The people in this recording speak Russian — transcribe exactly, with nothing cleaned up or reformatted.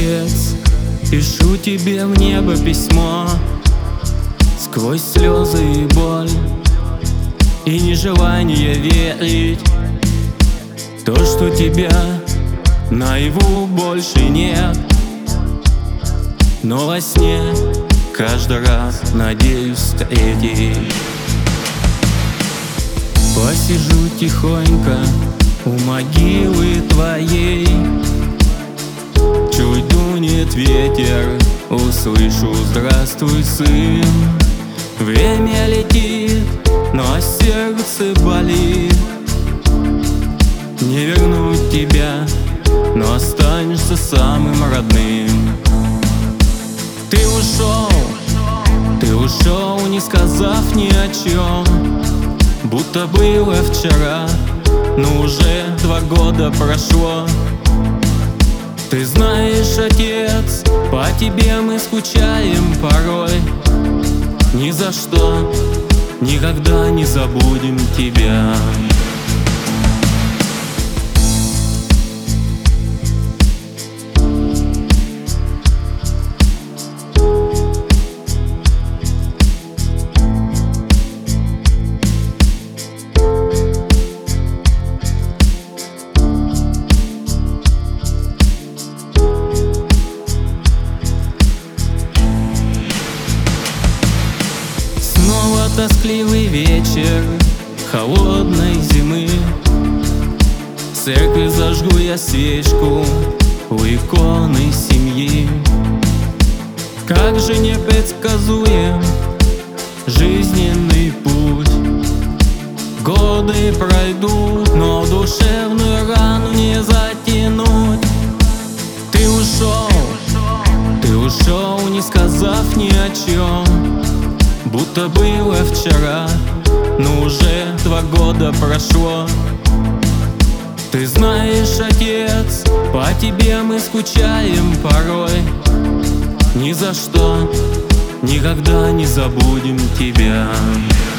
отец, пишу тебе в небо письмо сквозь слезы и боль, и нежелание верить то, что тебя наяву больше нет. Но во сне каждый раз надеюсь встретить. Посижу тихонько у могилы твоей, чуть дунет ветер, услышу: здравствуй, сын. Время летит, но сердце болит. Не вернуть тебя, но останешься самым родным. Ты ушел, ты ушел, не сказав ни о чем, будто было вчера, но уже два года прошло. Ты знаешь, отец, по тебе мы скучаем порой. Ни за что, никогда не забудем тебя. Тоскливый вечер холодной зимы. В церкви зажгу я свечку у иконы семьи. Как же непредсказуем жизненный путь. Годы пройдут, но душевную рану не затянуть. Ты ушел, ты ушел, не сказав ни о чем, будто было вчера, но уже два года прошло. Ты знаешь, отец, по тебе мы скучаем порой. Ни за что, никогда не забудем тебя.